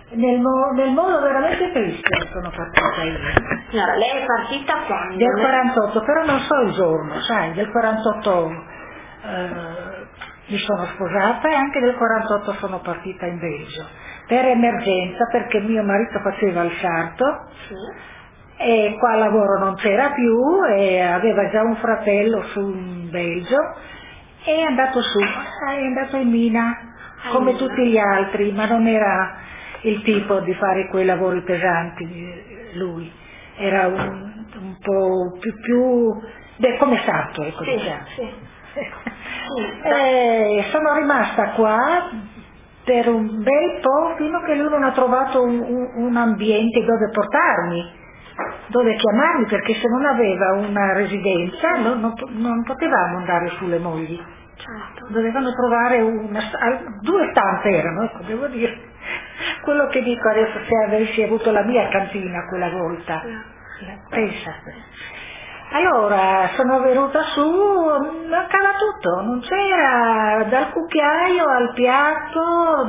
nel modo veramente triste sono partita io. Signora, lei è partita quando? Del 48, però non so il giorno, sai, del 48 mi sono sposata e anche del 48 sono partita in Belgio, per emergenza, perché mio marito faceva il sarto. Sì. E qua lavoro non c'era più e aveva già un fratello su in Belgio e è andato su, è andato in mina come tutti gli altri, ma non era il tipo di fare quei lavori pesanti lui, era un po' come sarto, ecco, Sì, diciamo. sì. E sono rimasta qua per un bel po' fino che lui non ha trovato un ambiente dove portarmi, dove chiamarmi, perché se non aveva una residenza non potevamo andare sulle mogli. Certo. Dovevano trovare due stanze erano, ecco, devo dire. Quello che dico adesso, se avessi avuto la mia cantina quella volta, pensa. Allora sono venuta su, mancava tutto, non c'era dal cucchiaio al piatto,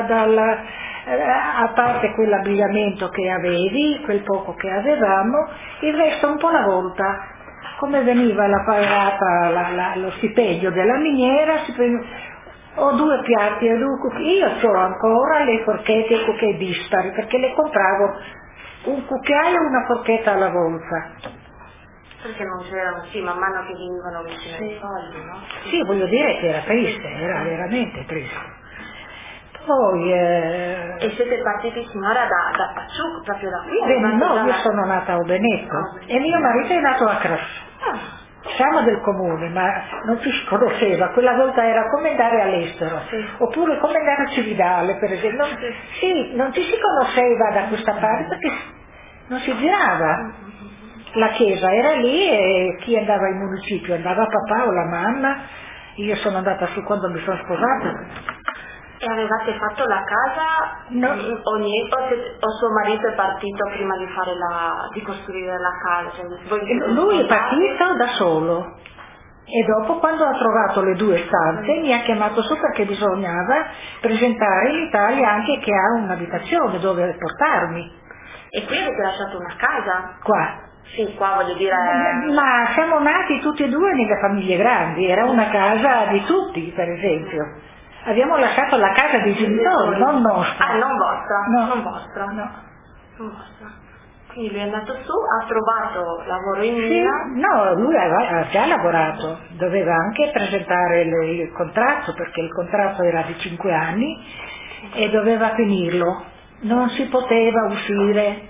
a parte quell'abbigliamento che avevi, quel poco che avevamo, il resto un po' alla volta. Come veniva la pagata, lo stipendio della miniera, ho due piatti e due cucchiai. Io ho ancora le forchette e i cucchiai dispari, perché le compravo un cucchiaio e una forchetta alla volta. Perché non c'erano, sì, man mano che venivano vicino i soldi, no? Sì, voglio dire che era triste, era veramente triste. Poi... E siete partiti, signora, da Paciuc, proprio da qui? No, io sono nata a Obeneto e mio marito è nato a Crasso. Siamo del comune, ma non ci si conosceva, quella volta era come andare all'estero, oppure come andare a Cividale, per esempio. Non ci si conosceva da questa parte perché non si girava. La chiesa era lì e chi andava in municipio? Andava papà o la mamma, io sono andata su quando mi sono sposata. E avevate fatto la casa? No. O suo marito è partito prima di costruire la casa? Cioè, lui è partito da solo e dopo, quando ha trovato le due stanze, mi ha chiamato su perché bisognava presentare in Italia anche che ha un'abitazione dove portarmi. E qui avete lasciato una casa? Qua. Sì, qua voglio dire... Ma siamo nati tutti e due nelle famiglie grandi, era una casa di tutti, per esempio. Abbiamo lasciato la casa dei genitori, non nostra. Ah, non vostra? No. Non vostra? No. Non vostra. Quindi lui è andato su, ha trovato lavoro in mina? No, lui ha già lavorato, doveva anche presentare il contratto, perché il contratto era di 5 anni e doveva finirlo. Non si poteva uscire,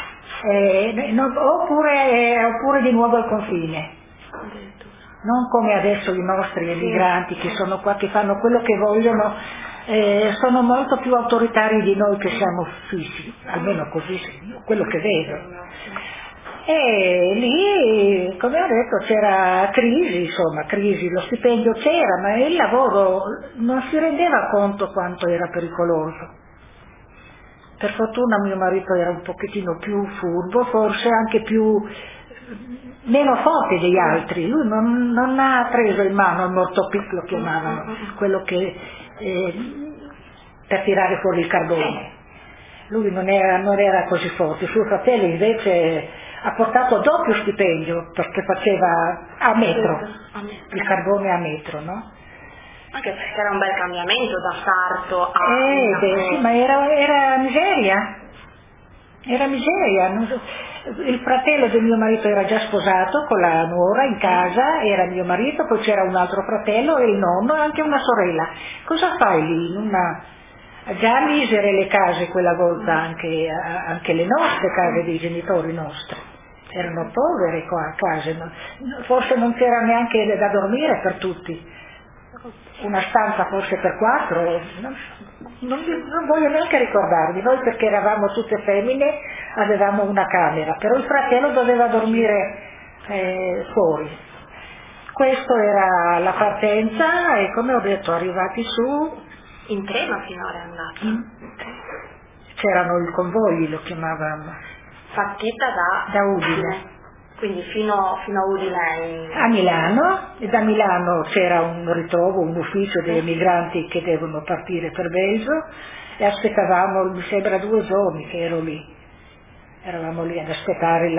oppure di nuovo al confine. Non come adesso i nostri emigranti che sono qua, che fanno quello che vogliono, sono molto più autoritari di noi che siamo fissi, almeno così, quello che vedo. E lì, come ho detto, c'era crisi, lo stipendio c'era, ma il lavoro non si rendeva conto quanto era pericoloso. Per fortuna mio marito era un pochettino più furbo, forse anche meno forte degli altri. Lui non ha preso in mano il mortopic, lo chiamavano, quello che per tirare fuori il carbone. Lui non era così forte. Il suo fratello invece ha portato doppio stipendio perché faceva a metro, il carbone a metro, no? Anche perché era un bel cambiamento da sarto a... sì, ma era miseria. Era miseria. Il fratello del mio marito era già sposato con la nuora in casa, era mio marito, poi c'era un altro fratello e il nonno e anche una sorella. Cosa fai lì? Già misere le case quella volta, anche le nostre case dei genitori nostri. Erano povere qua a case, forse non c'era neanche da dormire per tutti. Una stanza forse per 4, non voglio neanche ricordarvi, noi perché eravamo tutte femmine avevamo una camera, però il fratello doveva dormire fuori. Questa era la partenza e come ho detto arrivati su... In treno finora è andata? C'erano i convogli, lo chiamavamo. Partita da Udine. Quindi fino a Udine? A Milano, e da Milano c'era un ritrovo, un ufficio dei migranti che devono partire per Belgio e aspettavamo, mi sembra 2 giorni che ero lì, eravamo lì ad aspettare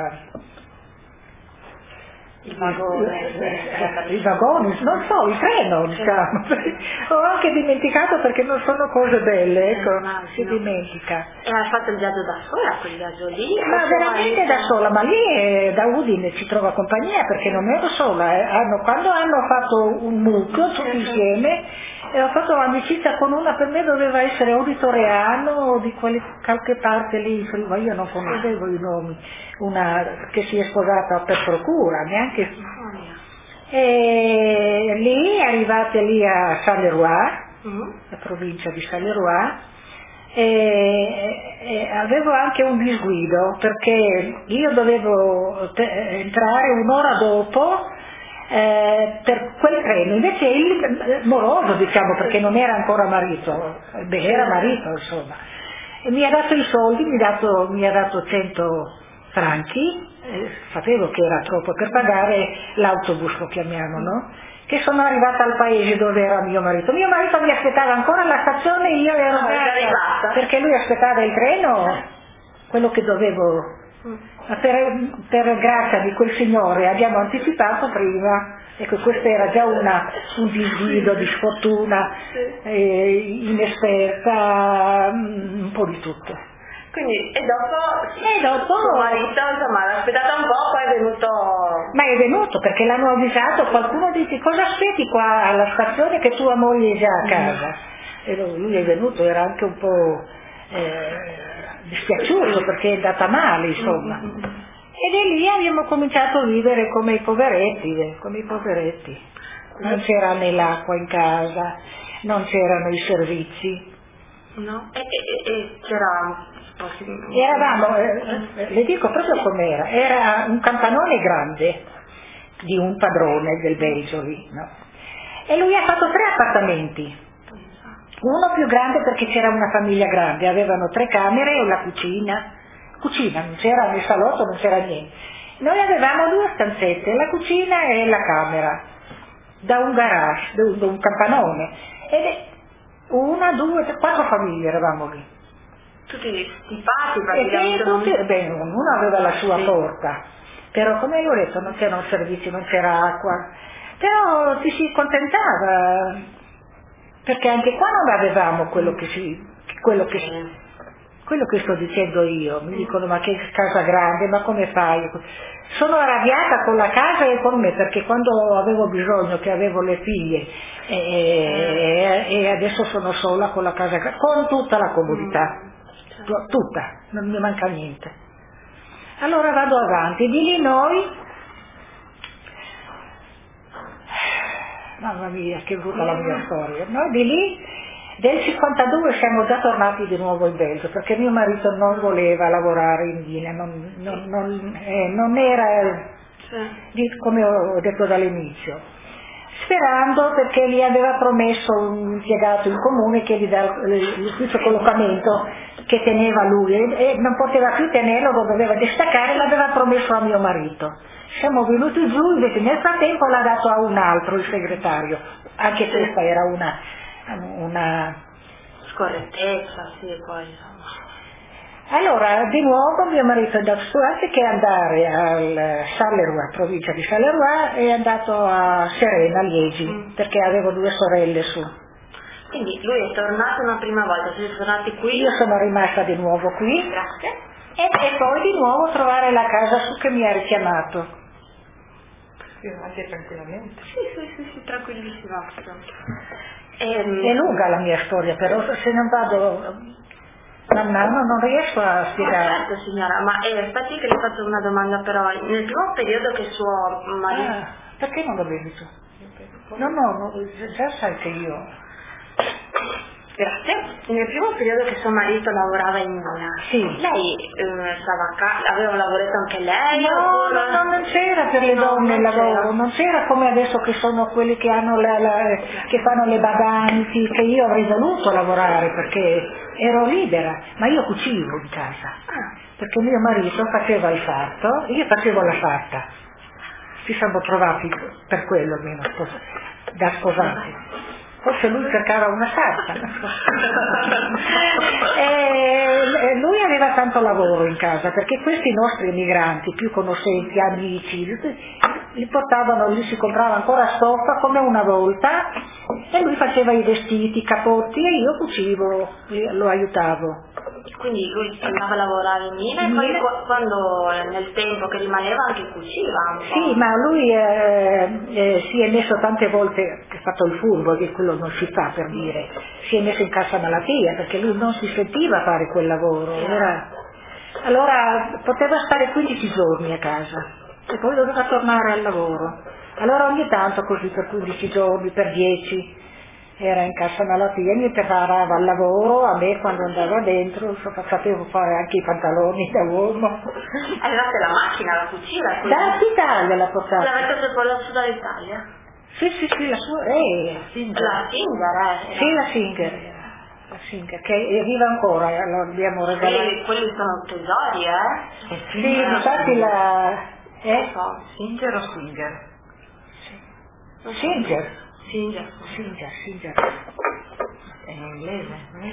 il vagone, i vagoni, non so, il treno, diciamo. Ho anche dimenticato perché non sono cose belle, ecco, si dimentica. E hai fatto il viaggio da sola, quel viaggio lì? Ma veramente da sola, ma lì da Udine ci trova compagnia perché non ero sola. Quando hanno fatto un mucchio tutti insieme, e ho fatto amicizia con una, per me doveva essere o di Toreano o di qualche parte lì, ma io non conoscevo i nomi, una che si è sposata per procura, neanche. E lì, arrivate lì a Charleroi, la provincia di Charleroi, e avevo anche un disguido perché io dovevo entrare un'ora dopo per quel treno, invece il moroso, diciamo, perché non era ancora marito, era marito insomma, e mi ha dato i soldi, mi ha dato 100 franchi, sapevo che era troppo per pagare l'autobus, lo chiamiamo, no? Che sono arrivata al paese dove era mio marito mi aspettava ancora alla stazione e io ero arrivata perché lui aspettava il treno, quello che dovevo. Ma per grazia di quel signore abbiamo anticipato prima, ecco, questo era già un disguido di sfortuna, inesperta, un po' di tutto. Quindi, e dopo suo marito, insomma, l'ha aspettata un po', poi è venuto... Ma è venuto perché l'hanno avvisato, qualcuno dice cosa aspetti qua alla stazione che tua moglie è già a casa? E lui è venuto, era anche un po' dispiaciuto perché è andata male, insomma. E di lì abbiamo cominciato a vivere come i poveretti, Non c'era né l'acqua in casa, non c'erano i servizi. No? E c'era... Eravamo, le dico proprio com'era, era un campanone grande di un padrone del Belgio lì, no? E lui ha fatto 3 appartamenti, uno più grande perché c'era una famiglia grande, avevano 3 camere e la cucina, non c'era né salotto, non c'era niente. Noi avevamo 2 stanzette, la cucina e la camera, da un garage, da un campanone, ed 1, 2, 3, 4 famiglie eravamo lì. Tutti stipati praticamente. Ognuno aveva la sua porta, però come l'ho detto non c'erano servizi, non c'era acqua, però ci si contentava, perché anche qua non avevamo quello che sto dicendo io. Mi dicono ma che casa grande, ma come fai? Sono arrabbiata con la casa e con me, perché quando avevo bisogno, che avevo le figlie e adesso sono sola con la casa, con tutta la comodità, tutta, non mi manca niente. Allora vado avanti, di lì noi, mamma mia che brutta la mia storia, noi di lì del 52 siamo già tornati di nuovo in Belgio perché mio marito non voleva lavorare in Guinea, non era come ho detto dall'inizio, sperando perché gli aveva promesso un impiegato in comune che gli dà l'ufficio collocamento che teneva lui e non poteva più tenerlo, lo doveva distaccare, l'aveva promesso a mio marito. Siamo venuti giù, invece nel frattempo l'ha dato a un altro, il segretario, anche questa era una scorrettezza, sì, poi. Allora, di nuovo mio marito è andato su, anziché andare al Charleroi, provincia di Charleroi, è andato a Serena, a Liegi, perché avevo 2 sorelle su. Quindi lui è tornato una prima volta, siete tornati qui? Io sono rimasta di nuovo qui. Grazie. E poi di nuovo trovare la casa su che mi ha richiamato. Anche tranquillamente? Sì, tranquillissima. È lunga la mia storia, però se non vado man mano non riesco a spiegare. Certo signora, ma aspetti che le faccio una domanda però, nel primo periodo che suo marito... perché non lo bevi tu? No, già sai che io... Grazie. Nel primo periodo che suo marito lavorava in Mina, sì. Lei stava a casa, aveva un lavoretto anche lei? No, non c'era per le donne il lavoro, non c'era come adesso che sono quelli che hanno che fanno le badanti, che io avrei voluto lavorare perché ero libera, ma io cucivo in casa, perché mio marito faceva il sarto, io facevo la sarta, ci siamo trovati per quello almeno, da sposati. forse lui cercava una sarta. E lui aveva tanto lavoro in casa, perché questi nostri emigranti più conoscenti, amici, li portavano, lì si comprava ancora stoffa come una volta e lui faceva i vestiti, i capotti e io cucivo, lo aiutavo. Quindi lui andava a lavorare in mina e poi quando nel tempo che rimaneva anche cuciva un po'. Sì, ma lui si è messo tante volte, ha fatto il furbo, che quello non si fa per dire, si è messo in cassa malattia perché lui non si sentiva fare quel lavoro. Allora poteva stare 15 giorni a casa e poi doveva tornare al lavoro. Allora ogni tanto così per 15 giorni, per 10 era in cassa malattia, mi preparava al lavoro, a me quando andava dentro sapevo fare anche i pantaloni da uomo. Avevate la macchina, la cucina? Dall'Italia l'ha portata. L'avete portata dall'Italia? Sì, la sua, Singer. La Singer, Sì, la Singer, che vive ancora, lo abbiamo regalato. Quelli sono tesori, Sì, infatti la... Singer o Singer? Singer. Singer. È in inglese,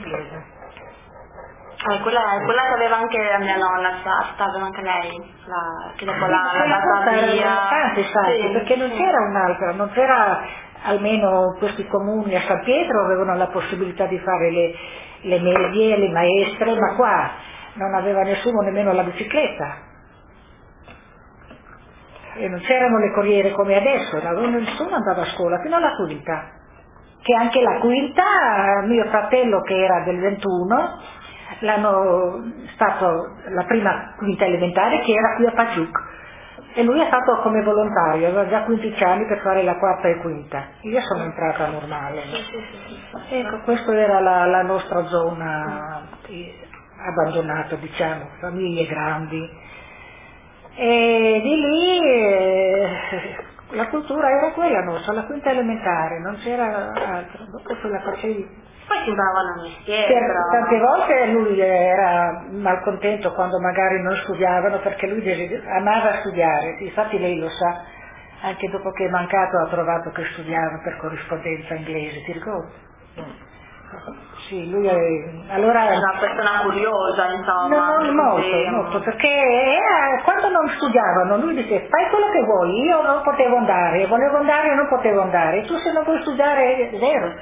Quella che aveva anche la mia nonna, sarta, aveva anche lei, che dopo l'ha data via. Sì, perché non c'era un'altra, non c'era, almeno questi comuni a San Pietro avevano la possibilità di fare le medie, le maestre, ma qua non aveva nessuno nemmeno la bicicletta. E non c'erano le corriere come adesso, nessuno andava a scuola fino alla quinta, che anche la quinta, mio fratello che era del 21, l'hanno stato la prima quinta elementare che era qui a Paciuc e lui è stato come volontario, aveva già 15 anni per fare la quarta e quinta, io sono entrata normale. Ecco, questa era la nostra zona abbandonata, diciamo, famiglie grandi. E di lì la cultura era quella nostra, la quinta elementare, non c'era altro, dopo se la facevi. Poi si imparava il mestiere. Tante volte lui era malcontento quando magari non studiavano perché lui amava studiare, infatti lei lo sa, anche dopo che è mancato ha trovato che studiava per corrispondenza inglese, ti ricordi? Sì, lui allora è una persona curiosa, insomma. Molto, perché quando non studiavano lui diceva fai quello che vuoi, io non potevo andare, volevo andare e non potevo andare, tu se non vuoi studiare zero.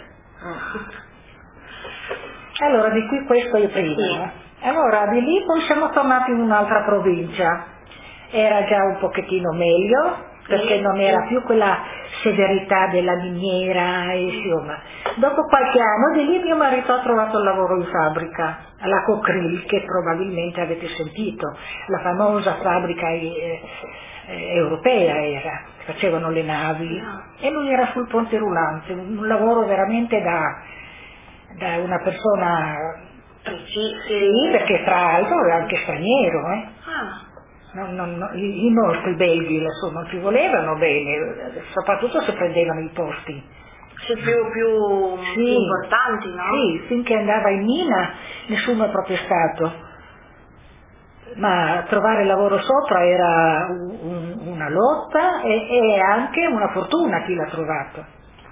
Allora di qui questo è prima. Sì. Allora di lì poi siamo tornati in un'altra provincia, era già un pochettino meglio, perché non era più quella severità della miniera, insomma. Dopo qualche anno di lì mio marito ha trovato il lavoro in fabbrica, alla Cocril, che probabilmente avete sentito, la famosa fabbrica europea era, facevano le navi, e lui era sul ponte rullante, un lavoro veramente da una persona, sì, perché tra l'altro era anche straniero, i nostri belgi non ci volevano bene, soprattutto se prendevano i posti più importanti, no? Sì, finché andava in mina nessuno ha protestato, ma trovare lavoro sopra era una lotta e anche una fortuna chi l'ha trovato.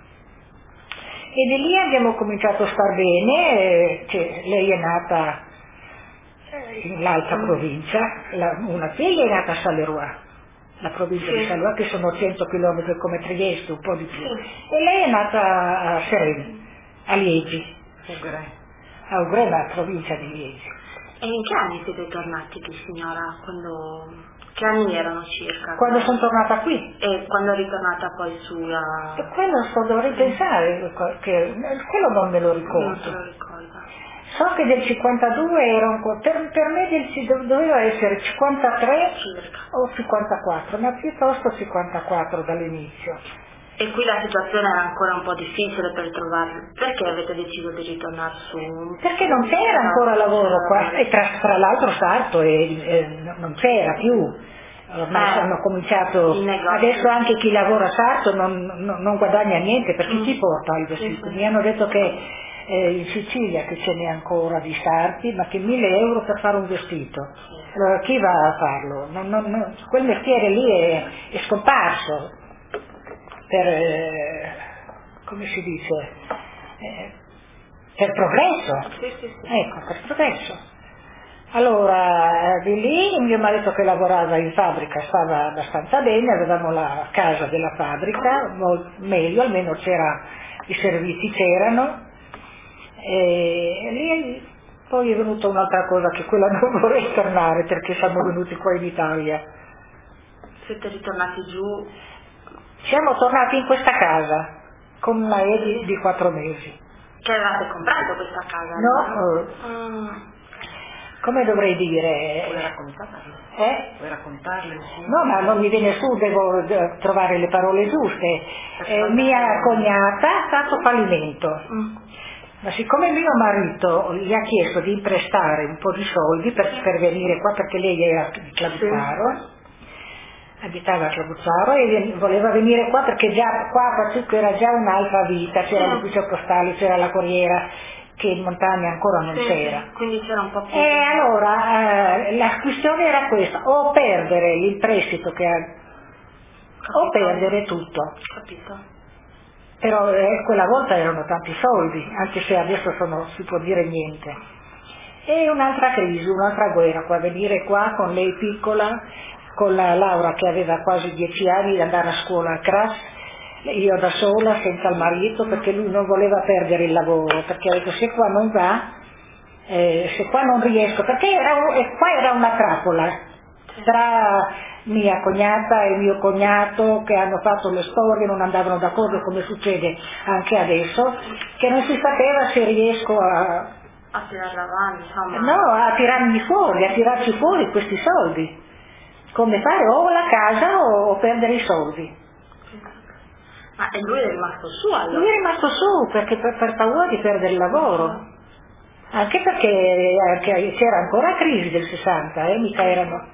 E di lì abbiamo cominciato a star bene, lei è nata in l'altra provincia, una figlia è nata a Charleroi, la provincia di Charleroi, che sono 100 km come Trieste, un po' di più, e lei è nata a Sereni, a Liegi, a Ougré, la provincia di Liegi. E in che anni siete tornati qui, signora? Che anni erano circa? Quando sono tornata qui. E quando è ritornata poi sulla... E quello dovrei pensare, che quello non me lo ricordo. Non te lo ricorda. So che del 52 era per me doveva essere 53 circa o 54, ma piuttosto 54 dall'inizio. E qui la situazione era ancora un po' difficile per trovarlo. Perché avete deciso di ritornare su? Perché non c'era ancora lavoro qua, e tra l'altro Sarto non c'era più. Ormai hanno cominciato, adesso anche chi lavora a Sarto non guadagna niente perché chi porta i vestiti. Mi hanno detto che in Sicilia che ce n'è ancora di sarti, ma che 1.000 euro per fare un vestito. Allora chi va a farlo? Quel mestiere lì è scomparso per, come si dice, per progresso. Sì. Ecco, per progresso. Allora, di lì mio marito che lavorava in fabbrica stava abbastanza bene, avevamo la casa della fabbrica, meglio, almeno i servizi c'erano, e lì poi è venuta un'altra cosa che quella non vorrei tornare perché siamo venuti qua in Italia. Siete ritornati giù? Siamo tornati in questa casa con una di 4 mesi. Che avevate comprato questa casa? No, come dovrei dire? Vuoi raccontarle? Vuoi raccontarle? No, ma non mi viene su, devo trovare le parole giuste. Mia cognata ha fatto fallimento. Ma siccome mio marito gli ha chiesto di imprestare un po' di soldi per venire qua, perché lei era di Clavuzzaro, abitava a Clavuzzaro e voleva venire qua perché già qua era già un'altra vita, c'era l'ufficio postale, c'era la corriera, che in montagna ancora non c'era. Quindi c'era un po' più. E allora la questione era questa, o perdere l'imprestito che ha, o perdere tutto. Capito. Però quella volta erano tanti soldi, anche se adesso si può dire niente. E un'altra crisi, un'altra guerra, qua venire qua con lei piccola, con la Laura che aveva quasi 10 anni, di andare a scuola a Cras, io da sola, senza il marito, perché lui non voleva perdere il lavoro, perché ha detto se qua non va, se qua non riesco, perché qua era una trappola, tra mia cognata e mio cognato che hanno fatto le storie, non andavano d'accordo come succede anche adesso, che non si sapeva se riesco a tirarla avanti, insomma. No, a tirarci fuori questi soldi. Come fare o la casa o perdere i soldi. Ma e lui è rimasto su allora? Lui è rimasto su perché per paura di perdere il lavoro. Anche perché c'era ancora crisi del 60, mica erano.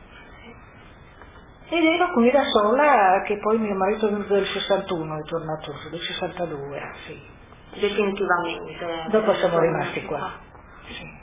Ed ero qui da sola, che poi mio marito è venuto del 61, è tornato del 62, sì. Definitivamente. Dopo siamo rimasti qua. Sì.